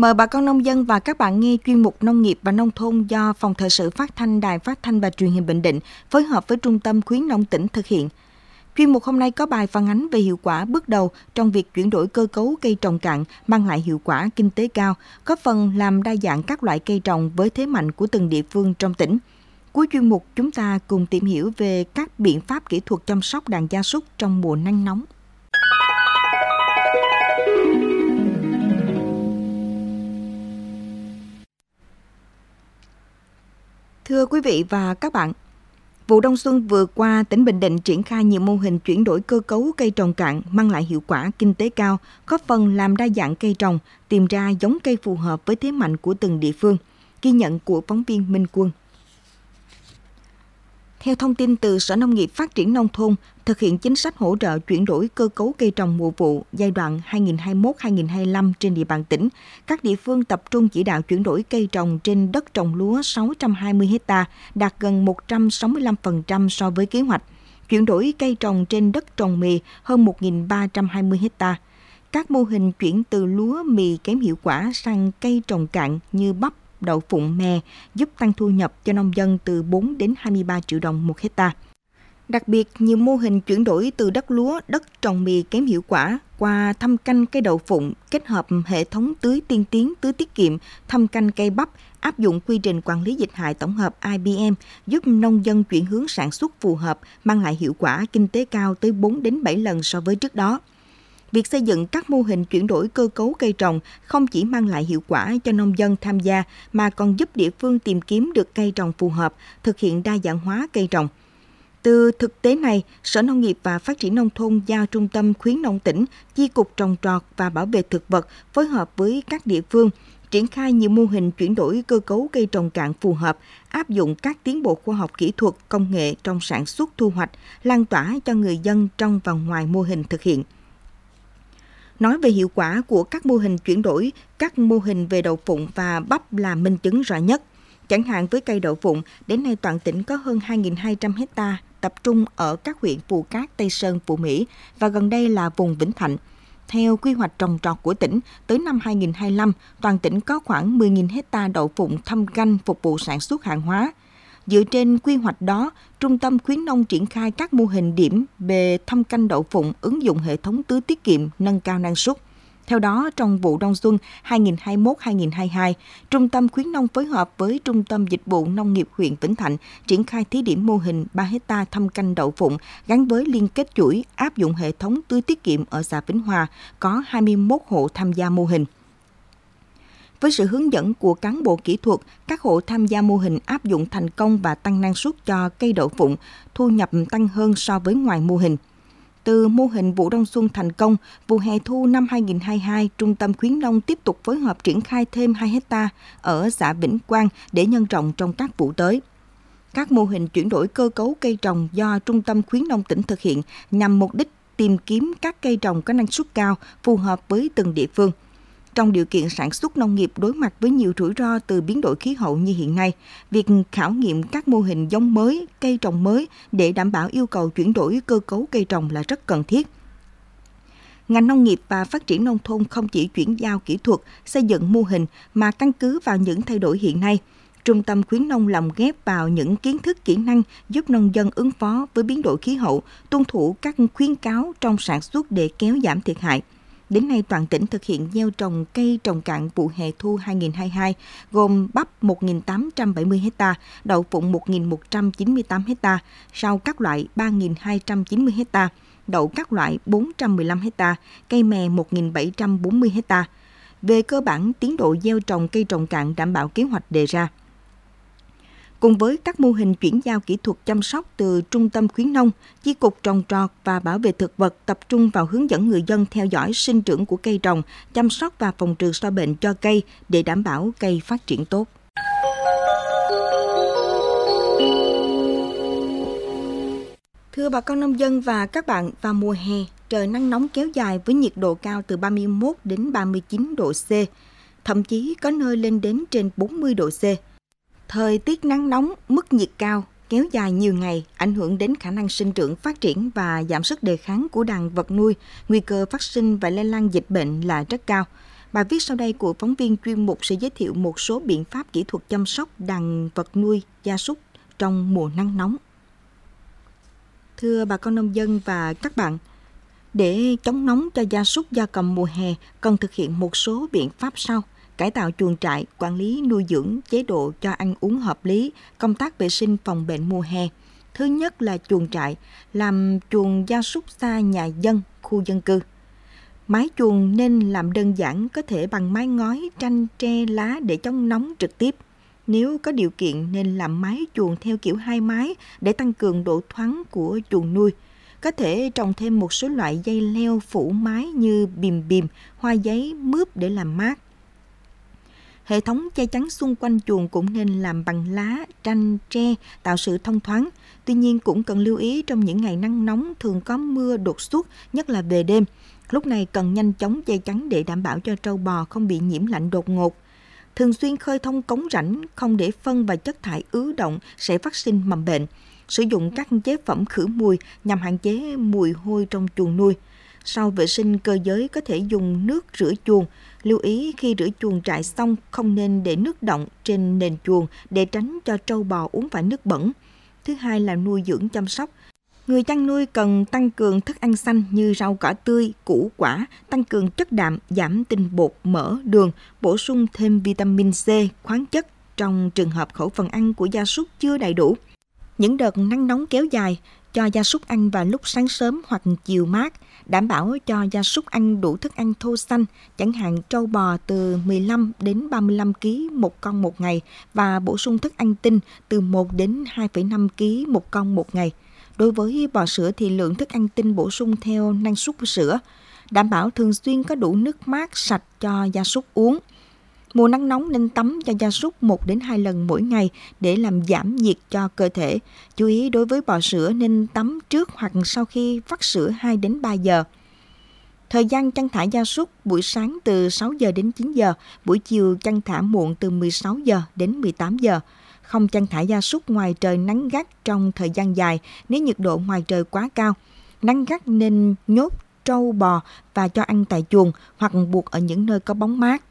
Mời bà con nông dân và các bạn nghe chuyên mục Nông nghiệp và Nông thôn do Phòng Thời sự Phát thanh Đài Phát thanh và Truyền hình Bình Định phối hợp với Trung tâm Khuyến nông tỉnh thực hiện. Chuyên mục hôm nay có bài phản ánh về hiệu quả bước đầu trong việc chuyển đổi cơ cấu cây trồng cạn mang lại hiệu quả kinh tế cao, góp phần làm đa dạng các loại cây trồng với thế mạnh của từng địa phương trong tỉnh. Cuối chuyên mục, chúng ta cùng tìm hiểu về các biện pháp kỹ thuật chăm sóc đàn gia súc trong mùa nắng nóng. Thưa quý vị và các bạn, vụ đông xuân vừa qua, tỉnh Bình Định triển khai nhiều mô hình chuyển đổi cơ cấu cây trồng cạn mang lại hiệu quả kinh tế cao, góp phần làm đa dạng cây trồng, tìm ra giống cây phù hợp với thế mạnh của từng địa phương. Ghi nhận của phóng viên Minh Quân. Theo thông tin từ Sở Nông nghiệp Phát triển Nông thôn, thực hiện chính sách hỗ trợ chuyển đổi cơ cấu cây trồng mùa vụ giai đoạn 2021-2025 trên địa bàn tỉnh, các địa phương tập trung chỉ đạo chuyển đổi cây trồng trên đất trồng lúa 620 ha, đạt gần 165% so với kế hoạch, chuyển đổi cây trồng trên đất trồng mì hơn 1.320 ha. Các mô hình chuyển từ lúa mì kém hiệu quả sang cây trồng cạn như bắp, đậu phụng, mè giúp tăng thu nhập cho nông dân từ 4 đến 23 triệu đồng một hectare. Đặc biệt, nhiều mô hình chuyển đổi từ đất lúa, đất trồng mì kém hiệu quả qua thâm canh cây đậu phụng, kết hợp hệ thống tưới tiên tiến, tưới tiết kiệm, thâm canh cây bắp, áp dụng quy trình quản lý dịch hại tổng hợp IBM, giúp nông dân chuyển hướng sản xuất phù hợp, mang lại hiệu quả kinh tế cao tới 4 đến 7 lần so với trước đó. Việc xây dựng các mô hình chuyển đổi cơ cấu cây trồng không chỉ mang lại hiệu quả cho nông dân tham gia mà còn giúp địa phương tìm kiếm được cây trồng phù hợp, thực hiện đa dạng hóa cây trồng. Từ thực tế này, Sở Nông nghiệp và Phát triển Nông thôn giao Trung tâm Khuyến nông tỉnh, Chi cục Trồng trọt và Bảo vệ thực vật phối hợp với các địa phương, triển khai nhiều mô hình chuyển đổi cơ cấu cây trồng cạn phù hợp, áp dụng các tiến bộ khoa học kỹ thuật, công nghệ trong sản xuất thu hoạch, lan tỏa cho người dân trong và ngoài mô hình thực hiện. Nói về hiệu quả của các mô hình chuyển đổi, các mô hình về đậu phụng và bắp là minh chứng rõ nhất. Chẳng hạn với cây đậu phụng, đến nay toàn tỉnh có hơn 2.200 ha tập trung ở các huyện Phù Cát, Tây Sơn, Phú Mỹ và gần đây là vùng Vĩnh Thạnh. Theo quy hoạch trồng trọt của tỉnh, tới năm 2025, toàn tỉnh có khoảng 10.000 ha đậu phụng thâm canh phục vụ sản xuất hàng hóa. Dựa trên quy hoạch đó, Trung tâm Khuyến nông triển khai các mô hình điểm về thâm canh đậu phụng, ứng dụng hệ thống tưới tiết kiệm, nâng cao năng suất. Theo đó, trong vụ đông xuân 2021-2022, Trung tâm Khuyến nông phối hợp với Trung tâm Dịch vụ Nông nghiệp huyện Vĩnh Thạnh triển khai thí điểm mô hình 3 ha thâm canh đậu phụng gắn với liên kết chuỗi, áp dụng hệ thống tưới tiết kiệm ở xã Vĩnh Hòa, có 21 hộ tham gia mô hình. Với sự hướng dẫn của cán bộ kỹ thuật, các hộ tham gia mô hình áp dụng thành công và tăng năng suất cho cây đậu phụng, thu nhập tăng hơn so với ngoài mô hình. Từ mô hình vụ đông xuân thành công, vụ hè thu năm 2022, Trung tâm Khuyến nông tiếp tục phối hợp triển khai thêm 2 ha ở xã Vĩnh Quang để nhân rộng trong các vụ tới. Các mô hình chuyển đổi cơ cấu cây trồng do Trung tâm Khuyến nông tỉnh thực hiện nhằm mục đích tìm kiếm các cây trồng có năng suất cao, phù hợp với từng địa phương. Trong điều kiện sản xuất nông nghiệp đối mặt với nhiều rủi ro từ biến đổi khí hậu như hiện nay, việc khảo nghiệm các mô hình giống mới, cây trồng mới để đảm bảo yêu cầu chuyển đổi cơ cấu cây trồng là rất cần thiết. Ngành nông nghiệp và phát triển nông thôn không chỉ chuyển giao kỹ thuật, xây dựng mô hình mà căn cứ vào những thay đổi hiện nay. Trung tâm Khuyến nông lồng ghép vào những kiến thức kỹ năng giúp nông dân ứng phó với biến đổi khí hậu, tuân thủ các khuyến cáo trong sản xuất để kéo giảm thiệt hại. Đến nay, toàn tỉnh thực hiện gieo trồng cây trồng cạn vụ hè thu 2022, gồm bắp 1.870 ha, đậu phụng 1.198 ha, rau các loại 3.290 ha, đậu các loại 415 ha, cây mè 1.740 ha. Về cơ bản, tiến độ gieo trồng cây trồng cạn đảm bảo kế hoạch đề ra. Cùng với các mô hình chuyển giao kỹ thuật chăm sóc từ Trung tâm Khuyến nông, Chi cục Trồng trọt và Bảo vệ thực vật tập trung vào hướng dẫn người dân theo dõi sinh trưởng của cây trồng, chăm sóc và phòng trừ sâu bệnh cho cây để đảm bảo cây phát triển tốt. Thưa bà con nông dân và các bạn, vào mùa hè, trời nắng nóng kéo dài với nhiệt độ cao từ 31 đến 39 độ C, thậm chí có nơi lên đến trên 40 độ C. Thời tiết nắng nóng, mức nhiệt cao, kéo dài nhiều ngày, ảnh hưởng đến khả năng sinh trưởng, phát triển và giảm sức đề kháng của đàn vật nuôi, nguy cơ phát sinh và lây lan dịch bệnh là rất cao. Bài viết sau đây của phóng viên chuyên mục sẽ giới thiệu một số biện pháp kỹ thuật chăm sóc đàn vật nuôi gia súc trong mùa nắng nóng. Thưa bà con nông dân và các bạn, để chống nóng cho gia súc gia cầm mùa hè, cần thực hiện một số biện pháp sau: cải tạo chuồng trại, quản lý nuôi dưỡng, chế độ cho ăn uống hợp lý, công tác vệ sinh phòng bệnh mùa hè. Thứ nhất là chuồng trại, làm chuồng gia súc xa nhà dân, khu dân cư. Mái chuồng nên làm đơn giản, có thể bằng mái ngói, tranh, tre, lá để chống nóng trực tiếp. Nếu có điều kiện nên làm mái chuồng theo kiểu 2 mái để tăng cường độ thoáng của chuồng nuôi. Có thể trồng thêm một số loại dây leo phủ mái như bìm bìm, hoa giấy, mướp để làm mát. Hệ thống che chắn xung quanh chuồng cũng nên làm bằng lá, tranh, tre, tạo sự thông thoáng. Tuy nhiên cũng cần lưu ý trong những ngày nắng nóng thường có mưa đột xuất, nhất là về đêm. Lúc này cần nhanh chóng che chắn để đảm bảo cho trâu bò không bị nhiễm lạnh đột ngột. Thường xuyên khơi thông cống rãnh, không để phân và chất thải ứ động sẽ phát sinh mầm bệnh. Sử dụng các chế phẩm khử mùi nhằm hạn chế mùi hôi trong chuồng nuôi. Sau vệ sinh cơ giới có thể dùng nước rửa chuồng. Lưu ý khi rửa chuồng trại xong không nên để nước đọng trên nền chuồng để tránh cho trâu bò uống phải nước bẩn. Thứ hai là nuôi dưỡng chăm sóc. Người chăn nuôi cần tăng cường thức ăn xanh như rau cỏ tươi, củ quả, tăng cường chất đạm, giảm tinh bột, mỡ, đường, bổ sung thêm vitamin C, khoáng chất trong trường hợp khẩu phần ăn của gia súc chưa đầy đủ. Những đợt nắng nóng kéo dài, cho gia súc ăn vào lúc sáng sớm hoặc chiều mát, đảm bảo cho gia súc ăn đủ thức ăn thô xanh, chẳng hạn trâu bò từ 15 đến 35 kg một con một ngày và bổ sung thức ăn tinh từ 1 đến 2,5 kg một con một ngày. Đối với bò sữa thì lượng thức ăn tinh bổ sung theo năng suất sữa, đảm bảo thường xuyên có đủ nước mát sạch cho gia súc uống. Mùa nắng nóng nên tắm cho gia súc 1 đến 2 lần mỗi ngày để làm giảm nhiệt cho cơ thể. Chú ý đối với bò sữa nên tắm trước hoặc sau khi vắt sữa 2 đến 3 giờ. Thời gian chăn thả gia súc: buổi sáng từ 6 giờ đến 9 giờ, buổi chiều chăn thả muộn từ 16 giờ đến 18 giờ. Không chăn thả gia súc ngoài trời nắng gắt trong thời gian dài nếu nhiệt độ ngoài trời quá cao. Nắng gắt nên nhốt trâu bò và cho ăn tại chuồng hoặc buộc ở những nơi có bóng mát.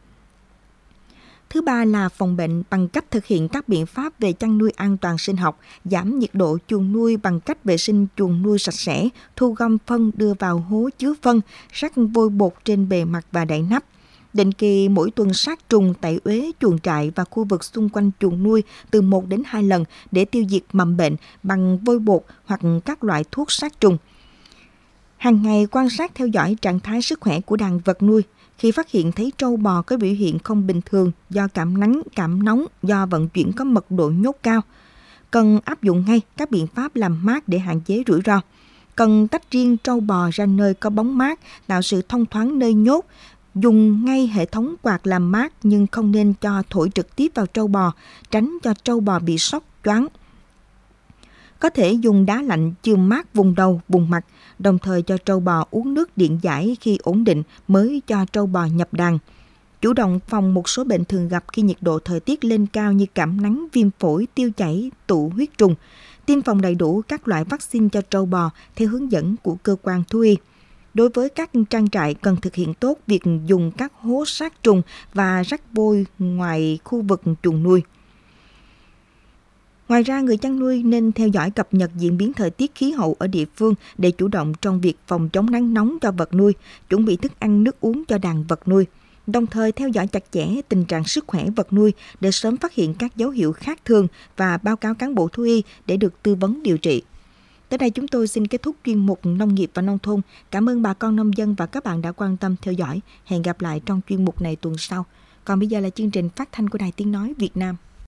Thứ ba là phòng bệnh bằng cách thực hiện các biện pháp về chăn nuôi an toàn sinh học, giảm nhiệt độ chuồng nuôi bằng cách vệ sinh chuồng nuôi sạch sẽ, thu gom phân đưa vào hố chứa phân, rắc vôi bột trên bề mặt và đậy nắp. Định kỳ mỗi tuần sát trùng, tẩy uế chuồng trại và khu vực xung quanh chuồng nuôi từ 1 đến 2 lần để tiêu diệt mầm bệnh bằng vôi bột hoặc các loại thuốc sát trùng. Hàng ngày quan sát theo dõi trạng thái sức khỏe của đàn vật nuôi. Khi phát hiện thấy trâu bò có biểu hiện không bình thường do cảm nắng, cảm nóng, do vận chuyển có mật độ nhốt cao, cần áp dụng ngay các biện pháp làm mát để hạn chế rủi ro. Cần tách riêng trâu bò ra nơi có bóng mát, tạo sự thông thoáng nơi nhốt. Dùng ngay hệ thống quạt làm mát nhưng không nên cho thổi trực tiếp vào trâu bò, tránh cho trâu bò bị sốc, choáng. Có thể dùng đá lạnh chườm mát vùng đầu, vùng mặt, đồng thời cho trâu bò uống nước điện giải khi ổn định mới cho trâu bò nhập đàn. Chủ động phòng một số bệnh thường gặp khi nhiệt độ thời tiết lên cao như cảm nắng, viêm phổi, tiêu chảy, tụ huyết trùng. Tiêm phòng đầy đủ các loại vaccine cho trâu bò theo hướng dẫn của cơ quan thú y. Đối với các trang trại cần thực hiện tốt việc dùng các hố sát trùng và rắc vôi ngoài khu vực chuồng nuôi. Ngoài ra, người chăn nuôi nên theo dõi cập nhật diễn biến thời tiết khí hậu ở địa phương để chủ động trong việc phòng chống nắng nóng cho vật nuôi, chuẩn bị thức ăn nước uống cho đàn vật nuôi. Đồng thời theo dõi chặt chẽ tình trạng sức khỏe vật nuôi để sớm phát hiện các dấu hiệu khác thường và báo cáo cán bộ thú y để được tư vấn điều trị. Tới đây chúng tôi xin kết thúc chuyên mục Nông nghiệp và Nông thôn. Cảm ơn bà con nông dân và các bạn đã quan tâm theo dõi. Hẹn gặp lại trong chuyên mục này tuần sau. Còn bây giờ là chương trình phát thanh của Đài Tiếng Nói Việt Nam.